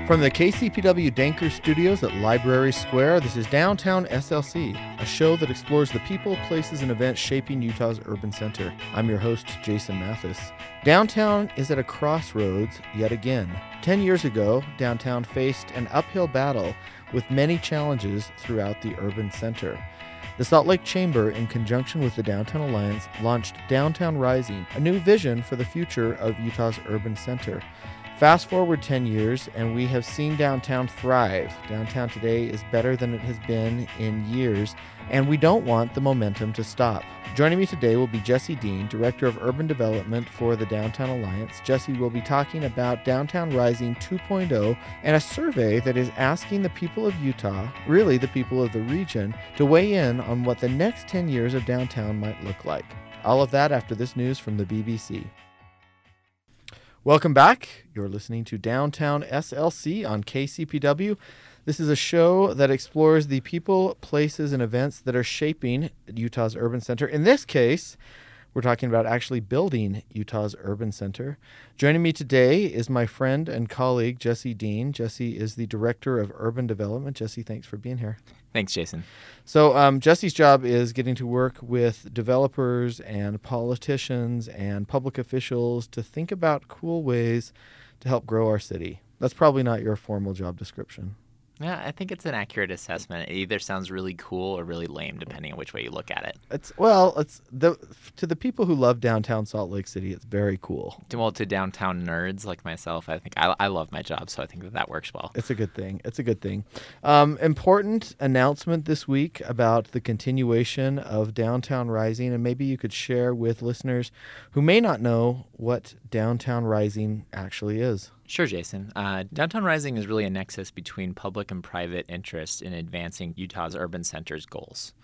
From the KCPW Danker Studios at Library Square, this is Downtown SLC, a show that explores the people, places, and events shaping Utah's urban center. I'm your host, Jason Mathis. Downtown is at a crossroads yet again. 10 years ago, downtown faced an uphill battle with many challenges throughout the urban center. The Salt Lake Chamber, in conjunction with the Downtown Alliance, launched Downtown Rising, a new vision for the future of Utah's urban center. Fast forward 10 years, and we have seen downtown thrive. Downtown today is better than it has been in years, and we don't want the momentum to stop. Joining me today will be Jesse Dean, Director of Urban Development for the Downtown Alliance. Jesse will be talking about Downtown Rising 2.0 and a survey that is asking the people of Utah, really the people of the region, to weigh in on what the next 10 years of downtown might look like. All of that after this news from the BBC. Welcome back. You're listening to Downtown SLC on KCPW. This is a show that explores the people, places, and events that are shaping Utah's urban center. In this case, we're talking about actually building Utah's urban center. Joining me today is my friend and colleague, Jesse Dean. Jesse is the Director of Urban Development. Jesse, thanks for being here. Thanks, Jason. So Jesse's job is getting to work with developers and politicians and public officials to think about cool ways to help grow our city. That's probably not your formal job description. Yeah, I think it's an accurate assessment. It either sounds really cool or really lame, depending on which way you look at it. To the people who love downtown Salt Lake City, it's very cool. Well, to downtown nerds like myself, I think I love my job, so I think that works well. It's a good thing. Important announcement this week about the continuation of Downtown Rising, and maybe you could share with listeners who may not know what Downtown Rising actually is. Sure, Jason. Downtown Rising is really a nexus between public and private interest in advancing Utah's urban center's goals.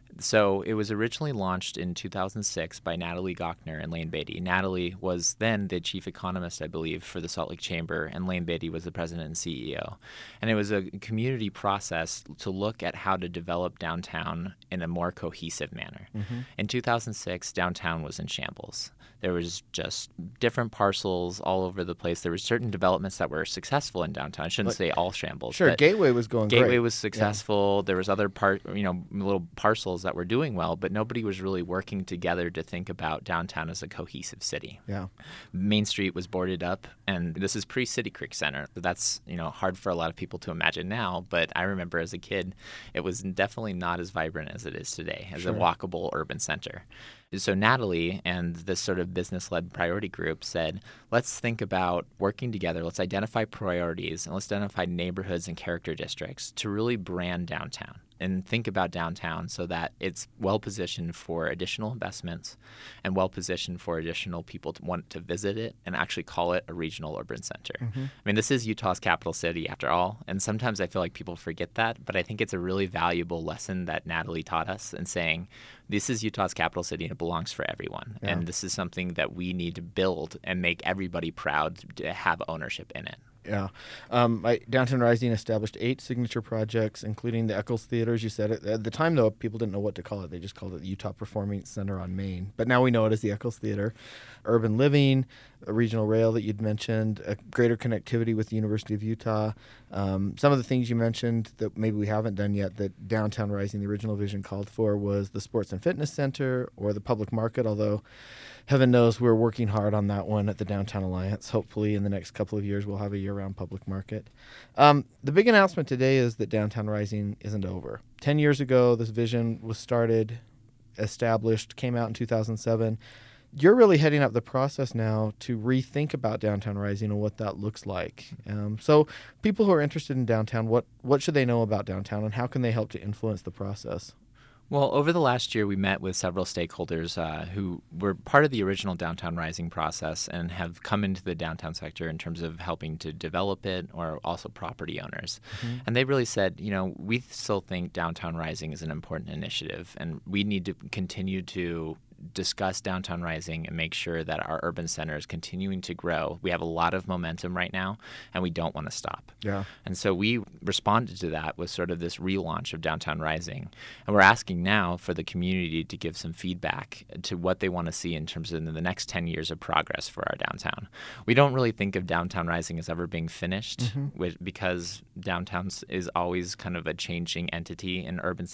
So it was originally launched in 2006 by Natalie Gochner and Lane Beatty. Natalie was then the chief economist, I believe, for the Salt Lake Chamber, and Lane Beatty was the president and CEO. And it was a community process to look at how to develop downtown in a more cohesive manner. Mm-hmm. In 2006, downtown was in shambles. There was just different parcels all over the place. There were certain developments that were successful in downtown. I shouldn't say all shambles. Sure, Gateway was going great. Gateway was successful. Yeah. There was other little parcels that were doing well, but nobody was really working together to think about downtown as a cohesive city. Yeah. Main Street was boarded up, and this is pre-City Creek Center. That's hard for a lot of people to imagine now, but I remember as a kid, it was definitely not as vibrant as it is today, as a walkable urban center. So Natalie and this sort of business-led priority group said, let's think about working together. Let's identify priorities, and let's identify neighborhoods and character districts to really brand downtown and think about downtown so that it's well-positioned for additional investments and well-positioned for additional people to want to visit it and actually call it a regional urban center. Mm-hmm. I mean, this is Utah's capital city after all, and sometimes I feel like people forget that, but I think it's a really valuable lesson that Natalie taught us in saying, this is Utah's capital city and it belongs for everyone. Yeah. And this is something that we need to build and make everybody proud to have ownership in it. Yeah. Downtown Rising established 8 signature projects, including the Eccles Theater, as you said. At the time, though, people didn't know what to call it. They just called it the Utah Performing Center on Main. But now we know it as the Eccles Theater. Urban living, a regional rail that you'd mentioned, a greater connectivity with the University of Utah. Some of the things you mentioned that maybe we haven't done yet that Downtown Rising, the original vision, called for was the Sports and Fitness Center or the public market, although heaven knows we're working hard on that one at the Downtown Alliance. Hopefully in the next couple of years we'll have a year-round public market. The big announcement today is that Downtown Rising isn't over. 10 years ago, this vision was started, established, came out in 2007. You're really heading up the process now to rethink about Downtown Rising and what that looks like. So people who are interested in downtown, what should they know about downtown and how can they help to influence the process? Well, over the last year, we met with several stakeholders who were part of the original Downtown Rising process and have come into the downtown sector in terms of helping to develop it or also property owners. Mm-hmm. And they really said, we still think Downtown Rising is an important initiative and we need to continue to discuss Downtown Rising and make sure that our urban center is continuing to grow. We have a lot of momentum right now, and we don't want to stop. Yeah. And so we responded to that with sort of this relaunch of Downtown Rising. And we're asking now for the community to give some feedback to what they want to see in terms of the next 10 years of progress for our downtown. We don't really think of Downtown Rising as ever being finished because downtown is always kind of a changing entity, and urban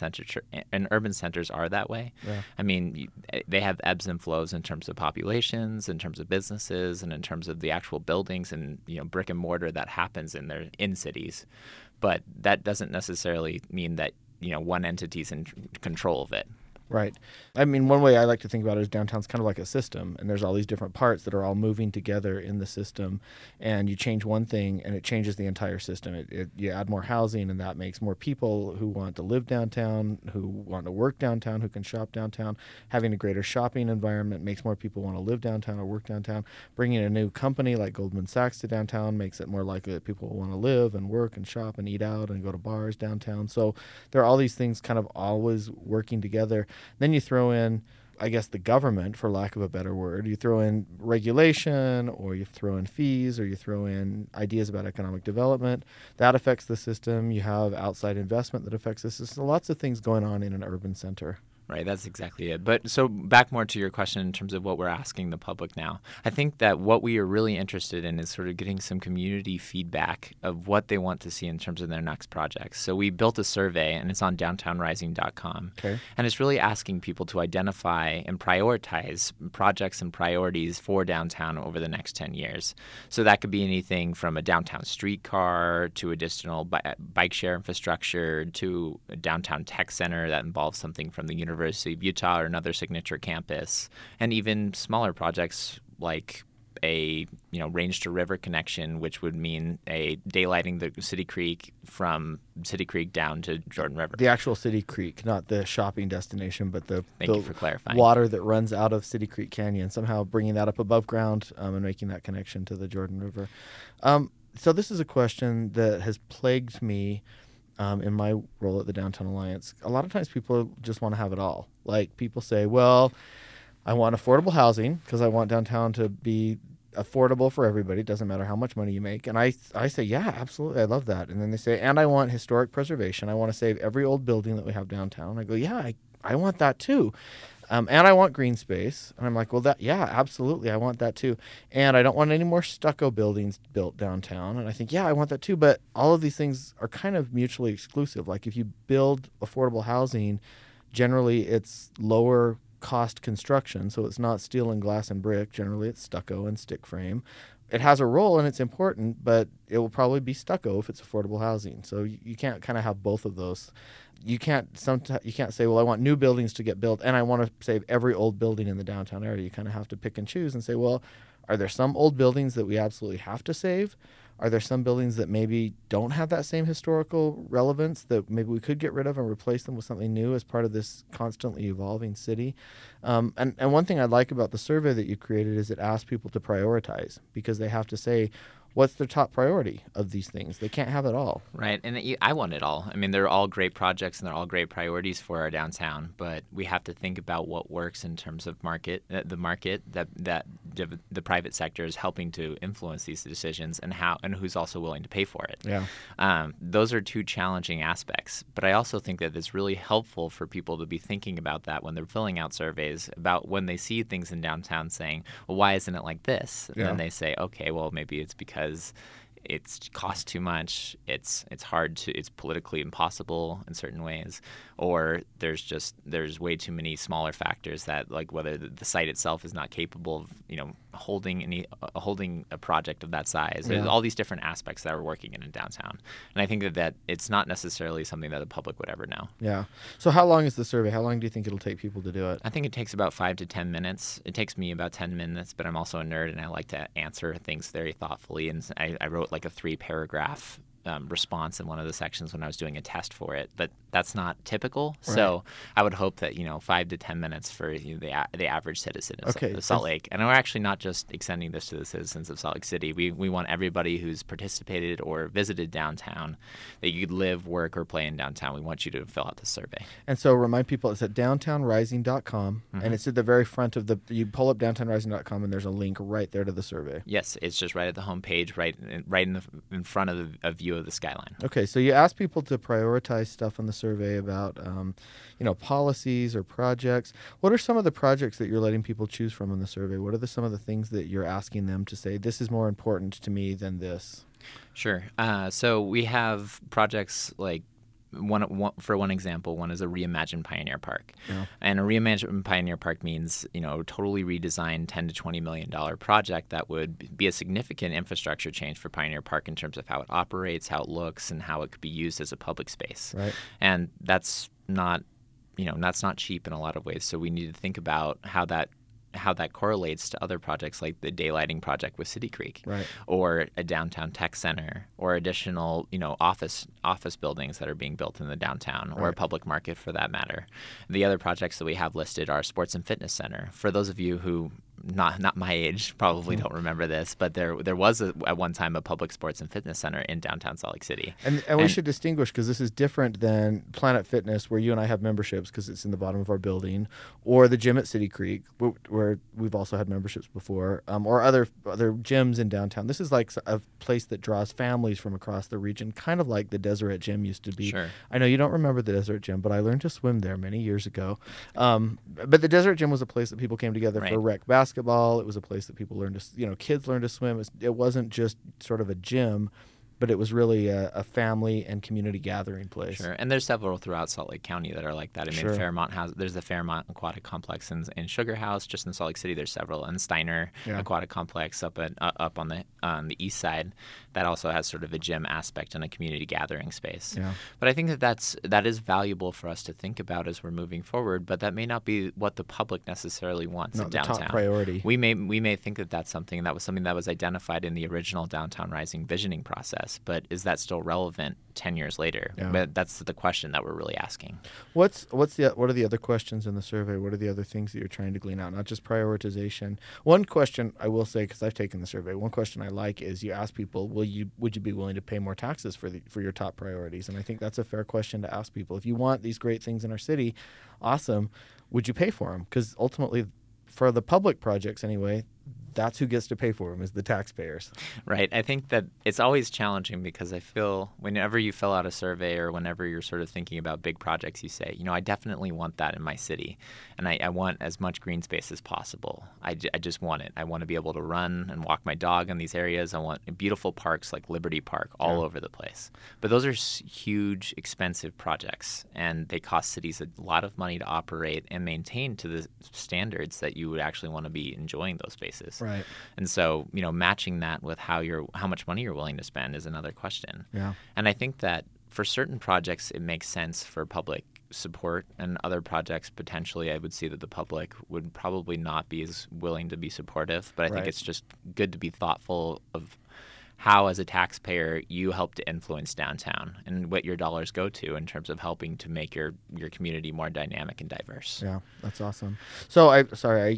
centers are that way. Yeah. I mean, they have ebbs and flows in terms of populations, in terms of businesses, and in terms of the actual buildings and brick and mortar that happens in cities. But that doesn't necessarily mean that one entity's in control of it. Right. I mean, one way I like to think about it is downtown's kind of like a system, and there's all these different parts that are all moving together in the system, and you change one thing and it changes the entire system. You add more housing, and that makes more people who want to live downtown, who want to work downtown, who can shop downtown. Having a greater shopping environment makes more people want to live downtown or work downtown. Bringing a new company like Goldman Sachs to downtown makes it more likely that people will want to live and work and shop and eat out and go to bars downtown. So there are all these things kind of always working together. Then you throw in, I guess, the government, for lack of a better word. You throw in regulation, or you throw in fees, or you throw in ideas about economic development. That affects the system. You have outside investment that affects the system. Lots of things going on in an urban center. Right, that's exactly it. But so back more to your question in terms of what we're asking the public now. I think that what we are really interested in is sort of getting some community feedback of what they want to see in terms of their next projects. So we built a survey, and it's on downtownrising.com. Okay. And it's really asking people to identify and prioritize projects and priorities for downtown over the next 10 years. So that could be anything from a downtown streetcar to additional bike share infrastructure to a downtown tech center that involves something from the University of Utah or another signature campus, and even smaller projects like a range to river connection, which would mean a daylighting the City Creek from City Creek down to Jordan River. The actual City Creek, not the shopping destination, but Thank you for clarifying. Water that runs out of City Creek Canyon, somehow bringing that up above ground and making that connection to the Jordan River. So this is a question that has plagued me in my role at the Downtown Alliance. A lot of times people just want to have it all. Like, people say, well, I want affordable housing because I want downtown to be affordable for everybody. It doesn't matter how much money you make. And I say, yeah, absolutely. I love that. And then they say, and I want historic preservation. I want to save every old building that we have downtown. I go, yeah, I want that too. And I want green space. And I'm like, well, yeah, absolutely. I want that too. And I don't want any more stucco buildings built downtown. And I think, yeah, I want that too. But all of these things are kind of mutually exclusive. Like, if you build affordable housing, generally it's lower cost construction. So it's not steel and glass and brick. Generally it's stucco and stick frame. It has a role and it's important, but it will probably be stucco if it's affordable housing. So you can't kind of have both of those. You can't say, well, I want new buildings to get built and I want to save every old building in the downtown area. You kind of have to pick and choose and say, well, are there some old buildings that we absolutely have to save? Are there some buildings that maybe don't have that same historical relevance that maybe we could get rid of and replace them with something new as part of this constantly evolving city? And one thing I like about the survey that you created is it asks people to prioritize, because they have to say, what's their top priority of these things? They can't have it all. Right. And I want it all. I mean, they're all great projects and they're all great priorities for our downtown, but we have to think about what works in terms of the market that the private sector is helping to influence these decisions, and who's also willing to pay for it. Yeah. Those are two challenging aspects, but I also think that it's really helpful for people to be thinking about that when they're filling out surveys, about when they see things in downtown saying, well, why isn't it like this? And then they say, okay, well, maybe it's because it costs too much, it's politically impossible in certain ways, or there's way too many smaller factors that, like, whether the site itself is not capable of holding a project of that size. Yeah. There's all these different aspects that are working in downtown, and I think that it's not necessarily something that the public would ever know. Yeah. So how long is the survey? How long do you think it'll take people to do it? I think it takes about 5 to 10 minutes. It takes me about 10 minutes, but I'm also a nerd and I like to answer things very thoughtfully. And I wrote like a 3-paragraph response in one of the sections when I was doing a test for it. But that's not typical. Right. So I would hope that 5 to 10 minutes for the average citizen of Salt Lake. And we're actually not just extending this to the citizens of Salt Lake City. We want everybody who's participated or visited downtown, that you could live, work, or play in downtown. We want you to fill out the survey. And so remind people, it's at downtownrising.com, and it's at the very front of you pull up downtownrising.com, and there's a link right there to the survey. Yes, it's just right at the homepage, right in front of a view of the skyline. Okay, so you ask people to prioritize stuff on the survey about, policies or projects. What are some of the projects that you're letting people choose from in the survey? What are some of the things that you're asking them to say, this is more important to me than this? Sure. So we have projects like, for one example, one is a reimagined Pioneer Park. Yeah. And a reimagined Pioneer Park means, totally redesigned $10 to $20 million project that would be a significant infrastructure change for Pioneer Park in terms of how it operates, how it looks, and how it could be used as a public space. Right. And that's not cheap in a lot of ways. So we need to think about how that correlates to other projects like the daylighting project with City Creek, right, or a downtown tech center, or additional office buildings that are being built in the downtown, or a public market for that matter. The other projects that we have listed are sports and fitness center. For those of you who not my age probably don't remember this, but there was at one time a public sports and fitness center in downtown Salt Lake City. And we should distinguish, because this is different than Planet Fitness, where you and I have memberships because it's in the bottom of our building, or the gym at City Creek, where we've also had memberships before, or other gyms in downtown. This is like a place that draws families from across the region, kind of like the Deseret Gym used to be. Sure. I know you don't remember the Deseret Gym, but I learned to swim there many years ago. But the Deseret Gym was a place that people came together for rec basketball. It was a place that people learned to, kids learned to swim. It wasn't just sort of a gym, but it was really a family and community gathering place. Sure, and there's several throughout Salt Lake County that are like that. I mean, Fairmont there's the Fairmont Aquatic Complex in Sugar House, just in Salt Lake City. There's several, and Steiner Aquatic Complex up on the east side that also has sort of a gym aspect and a community gathering space. Yeah. But I think that is valuable for us to think about as we're moving forward. But that may not be what the public necessarily wants in downtown. Not the top priority. We may think that something that was identified in the original Downtown Rising visioning process. But is that still relevant 10 years later? Yeah. But that's the question that we're really asking. What are the other questions in the survey? What are the other things that you're trying to glean out? Not just prioritization. One question I will say, because I've taken the survey, one question I like is you ask people, would you be willing to pay more taxes for your top priorities? And I think that's a fair question to ask people. If you want these great things in our city, awesome. Would you pay for them? Because ultimately, for the public projects anyway, that's who gets to pay for them, is the taxpayers. Right. I think that it's always challenging, because I feel whenever you fill out a survey or whenever you're sort of thinking about big projects, you say, I definitely want that in my city, and I want as much green space as possible. I just want it. I want to be able to run and walk my dog in these areas. I want beautiful parks like Liberty Park all over the place. But those are huge, expensive projects, and they cost cities a lot of money to operate and maintain to the standards that you would actually want to be enjoying those spaces. Right. And so, matching that with how much money you're willing to spend is another question. Yeah. And I think that for certain projects, it makes sense for public support, and other projects, potentially, I would see that the public would probably not be as willing to be supportive. But I think it's just good to be thoughtful of how, as a taxpayer, you help to influence downtown and what your dollars go to in terms of helping to make your community more dynamic and diverse. Yeah, that's awesome. So I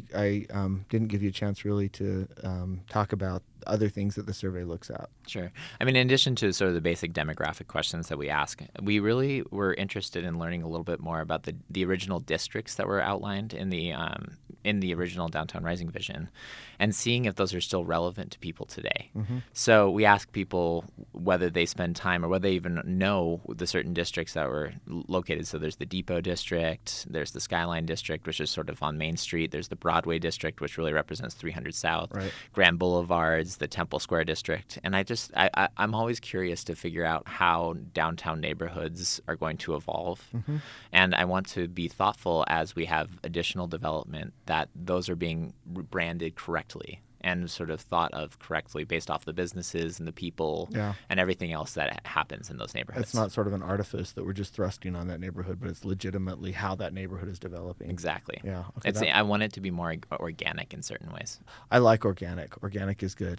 didn't give you a chance really to talk about other things that the survey looks at. Sure. I mean, in addition to sort of the basic demographic questions that we ask, we really were interested in learning a little bit more about the original districts that were outlined in the original Downtown Rising vision, and seeing if those are still relevant to people today. Mm-hmm. So we ask people whether they spend time or whether they even know the certain districts that were located. So there's the Depot District, there's the Skyline District, which is sort of on Main Street, there's the Broadway District, which really represents 300 South, Grand Boulevards, the Temple Square District. And I'm always curious to figure out how downtown neighborhoods are going to evolve. Mm-hmm. And I want to be thoughtful as we have additional development that those are being branded correctly and sort of thought of correctly based off the businesses and the people and everything else that happens in those neighborhoods. It's not sort of an artifice that we're just thrusting on that neighborhood, but it's legitimately how that neighborhood is developing. Exactly. Yeah. Okay, I want it to be more organic in certain ways. I like organic. Organic is good.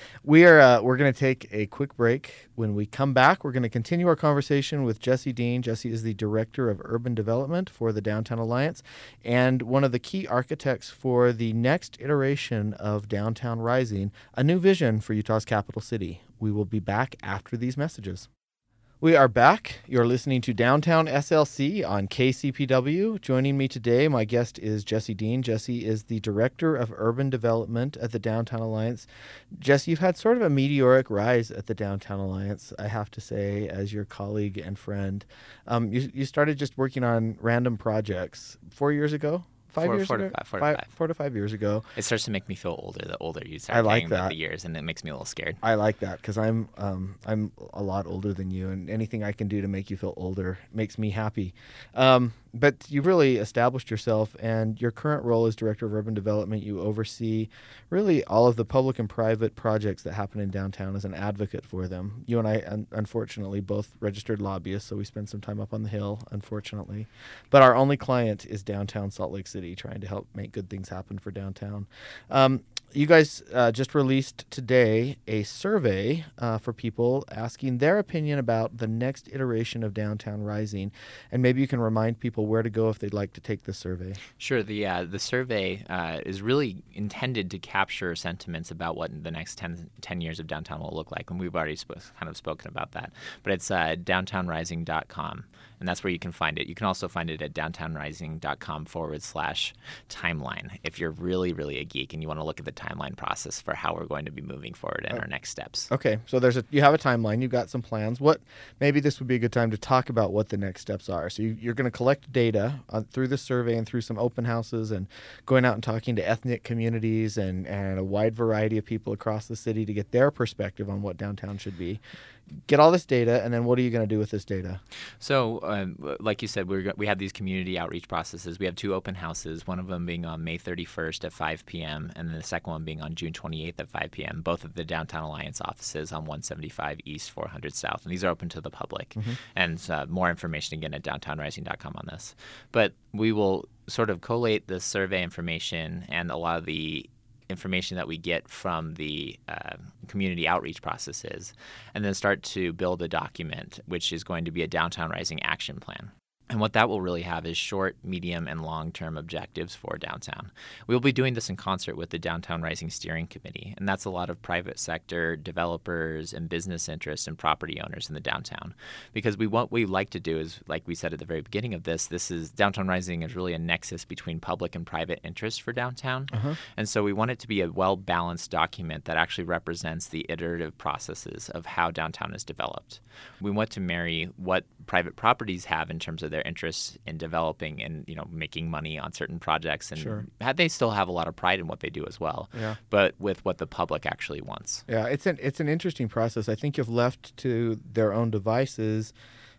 We're going to take a quick break. When we come back, we're going to continue our conversation with Jesse Dean. Jesse is the Director of Urban Development for the Downtown Alliance and one of the key architects for the next iteration of Downtown Rising, a new vision for Utah's capital city. We will be back after these messages. We are back. You're listening to Downtown SLC on KCPW. Joining me today, my guest is Jesse Dean. Jesse is the Director of Urban Development at the Downtown Alliance. Jesse, you've had sort of a meteoric rise at the Downtown Alliance, I have to say, as your colleague and friend. You started just working on random projects 4 years ago? 4 to 5 years ago. It starts to make me feel older the older you start talking about the years, and it makes me a little scared. I like that because I'm a lot older than you, and anything I can do to make you feel older makes me happy. But you've really established yourself, and your current role as Director of Urban Development, you oversee really all of the public and private projects that happen in downtown as an advocate for them. You and I, unfortunately, both registered lobbyists, so we spend some time up on the Hill, unfortunately. But our only client is downtown Salt Lake City, trying to help make good things happen for downtown. You guys just released today a survey for people asking their opinion about the next iteration of Downtown Rising, and maybe you can remind people where to go if they'd like to take the survey. Sure. The survey is really intended to capture sentiments about what the next 10 years of downtown will look like, and we've already kind of spoken about that. But it's downtownrising.com. And that's where you can find it. You can also find it at downtownrising.com/timeline if you're really, really a geek and you want to look at the timeline process for how we're going to be moving forward in our next steps. Okay, so you have a timeline. You've got some plans. Maybe this would be a good time to talk about what the next steps are. So you're going to collect data through the survey and through some open houses and going out and talking to ethnic communities and a wide variety of people across the city to get their perspective on what downtown should be. Get all this data, and then what are you going to do with this data? So, like you said, we have these community outreach processes. We have 2 open houses, one of them being on May 31st at 5 p.m., and then the second one being on June 28th at 5 p.m., both of the Downtown Alliance offices on 175 East, 400 South. And these are open to the public. Mm-hmm. And more information, again, at downtownrising.com on this. But we will sort of collate the survey information and a lot of the information that we get from the community outreach processes, and then start to build a document, which is going to be a Downtown Rising action plan. And what that will really have is short, medium, and long-term objectives for downtown. We'll be doing this in concert with the Downtown Rising Steering Committee, and that's a lot of private sector developers and business interests and property owners in the downtown. Because what we like to do is, like we said at the very beginning of this is Downtown Rising is really a nexus between public and private interest for downtown. Uh-huh. And so we want it to be a well-balanced document that actually represents the iterative processes of how downtown is developed. We want to marry what private properties have in terms of their interests in developing and making money on certain projects, and sure, they still have a lot of pride in what they do as well. Yeah. But with what the public actually wants. Yeah, it's an interesting process. I think if left to their own devices,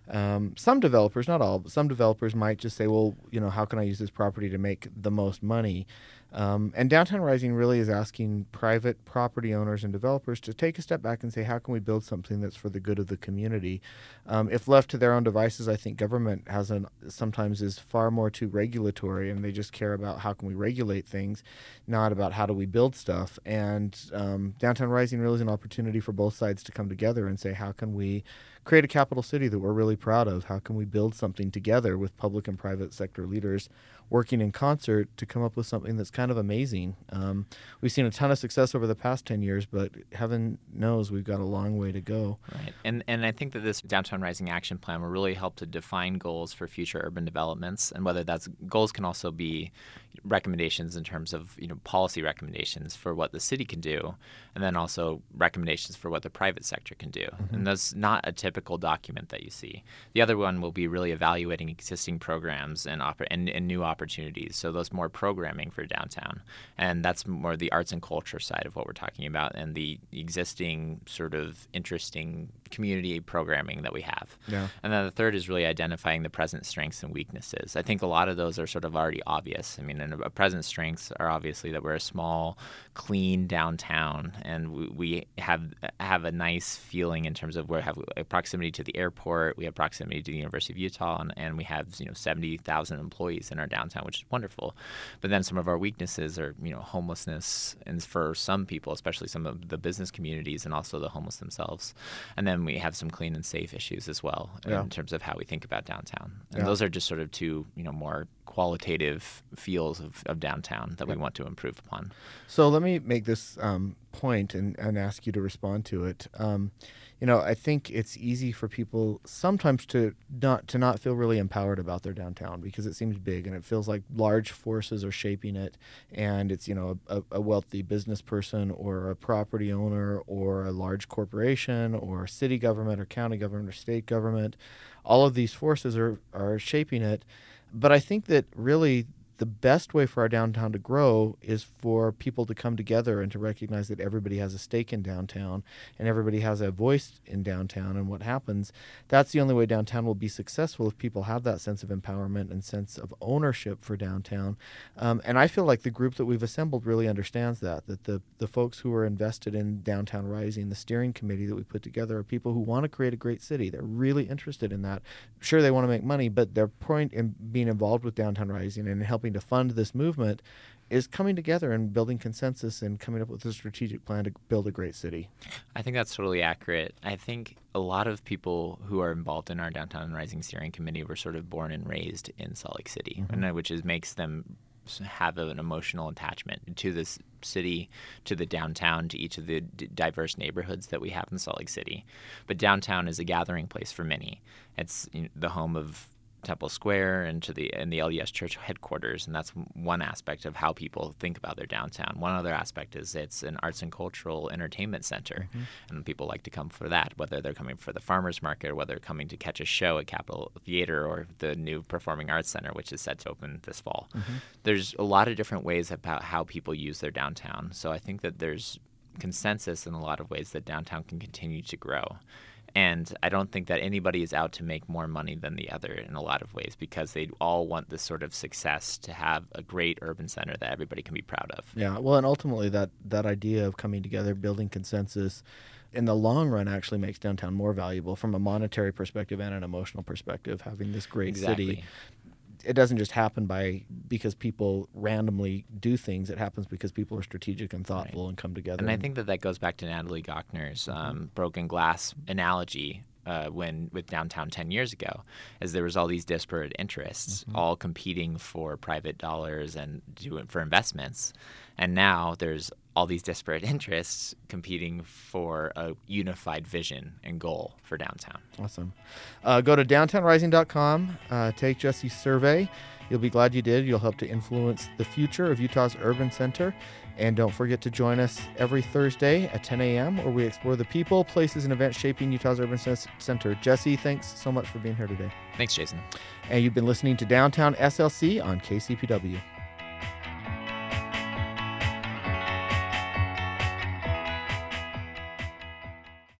some developers, not all, but some developers might just say, well, how can I use this property to make the most money? And Downtown Rising really is asking private property owners and developers to take a step back and say, how can we build something that's for the good of the community? If left to their own devices, I think government sometimes is far more too regulatory, and they just care about how can we regulate things, not about how do we build stuff. And Downtown Rising really is an opportunity for both sides to come together and say, how can we create a capital city that we're really proud of? How can we build something together with public and private sector leaders working in concert to come up with something that's kind of amazing? We've seen a ton of success over the past 10 years, but heaven knows we've got a long way to go. Right. And I think that this Downtown Rising Action Plan will really help to define goals for future urban developments, and whether that's goals can also be recommendations in terms of policy recommendations for what the city can do, and then also recommendations for what the private sector can do. Mm-hmm. And that's not a typical document that you see. The other one will be really evaluating existing programs and new opportunities. So those more programming for downtown, and that's more the arts and culture side of what we're talking about, and the existing sort of interesting community programming that we have. Yeah. And then the third is really identifying the present strengths and weaknesses. I think a lot of those are sort of already obvious. I mean, And a present strengths are obviously that we're a small, clean downtown, and we have a nice feeling in terms of we have a proximity to the airport, we have proximity to the University of Utah, and we have 70,000 employees in our downtown, which is wonderful. But then some of our weaknesses are homelessness, and for some people, especially some of the business communities, and also the homeless themselves. And then we have some clean and safe issues as well in terms of how we think about downtown. And those are just sort of two more qualitative feels of downtown that we want to improve upon. So let me make this point and ask you to respond to it. I think it's easy for people sometimes to not feel really empowered about their downtown because it seems big and it feels like large forces are shaping it, and it's a wealthy business person or a property owner or a large corporation or city government or county government or state government. All of these forces are shaping it. But I think that really the best way for our downtown to grow is for people to come together and to recognize that everybody has a stake in downtown and everybody has a voice in downtown and what happens. That's the only way downtown will be successful, if people have that sense of empowerment and sense of ownership for downtown. And I feel like the group that we've assembled really understands that the folks who are invested in Downtown Rising, the steering committee that we put together, are people who want to create a great city. They're really interested in that. Sure, they want to make money, but their point in being involved with Downtown Rising and helping to fund this movement is coming together and building consensus and coming up with a strategic plan to build a great city. I think that's totally accurate. I think a lot of people who are involved in our Downtown Rising Steering Committee were sort of born and raised in Salt Lake City, which makes them have an emotional attachment to this city, to the downtown, to each of the diverse neighborhoods that we have in Salt Lake City. But downtown is a gathering place for many. It's the home of Temple Square and the LDS Church headquarters, and that's one aspect of how people think about their downtown. One other aspect is it's an arts and cultural entertainment center, and people like to come for that, whether they're coming for the farmers market or whether they're coming to catch a show at Capitol Theater or the new Performing Arts Center, which is set to open this fall. There's a lot of different ways about how people use their downtown, so I think that there's consensus in a lot of ways that downtown can continue to grow. And I don't think that anybody is out to make more money than the other in a lot of ways, because they all want this sort of success to have a great urban center that everybody can be proud of. Yeah, well, and ultimately that idea of coming together, building consensus, in the long run actually makes downtown more valuable from a monetary perspective and an emotional perspective, having this great city. It doesn't just happen because people randomly do things. It happens because people are strategic and thoughtful and come together. And I think that goes back to Natalie Gochner's broken glass analogy with downtown 10 years ago, as there was all these disparate interests all competing for private dollars and for investments. And now there's all these disparate interests competing for a unified vision and goal for downtown. Awesome. Go to downtownrising.com, take Jesse's survey. You'll be glad you did. You'll help to influence the future of Utah's urban center. And don't forget to join us every Thursday at 10 a.m. where we explore the people, places, and events shaping Utah's urban center. Jesse, thanks so much for being here today. Thanks, Jason. And you've been listening to Downtown SLC on KCPW.